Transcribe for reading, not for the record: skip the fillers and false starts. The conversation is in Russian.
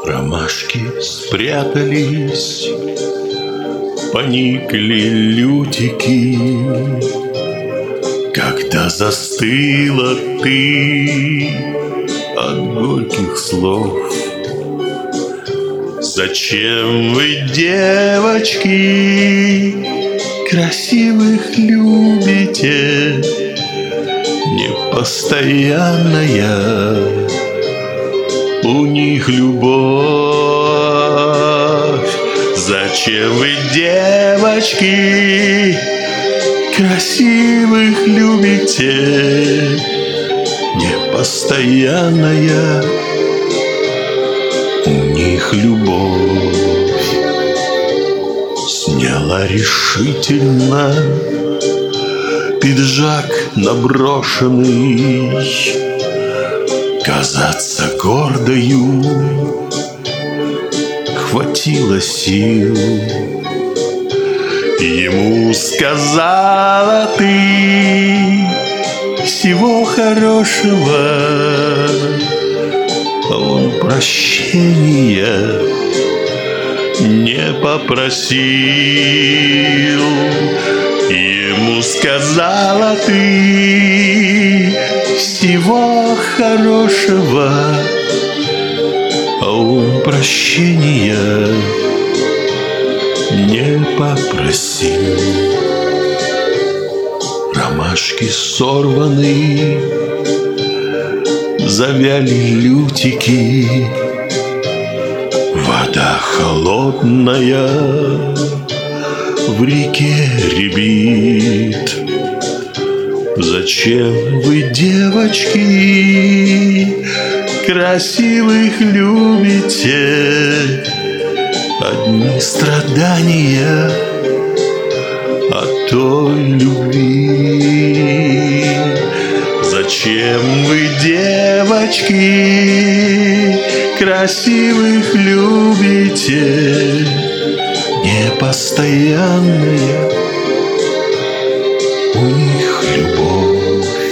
Ромашки спрятались, поникли лютики, когда застыла ты от горьких слов. Зачем вы, девочки, красивых любите? Непостоянная у них любовь. Зачем вы, девочки, красивых любите? Непостоянная у них любовь. Сняла решительно пиджак наброшенный, казаться гордою хватило сил. Ему сказала ты всего хорошего, а он прощения не попросил. Ему сказала ты всего хорошего, а он прощения не попросил. Ромашки сорваны, завяли лютики, вода холодная в реке рябит. Зачем вы, девочки, красивых любите? Одни страдания от той любви. Зачем вы, девочки, красивых любите? Непостоянная у них любовь.